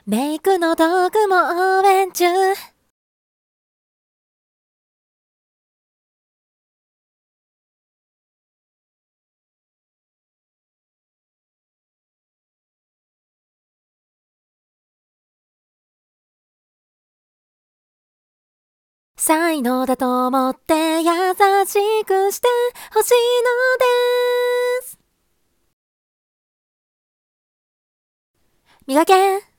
メイクの道具も応援中。才能だと思って優しくしてほしいのです。磨け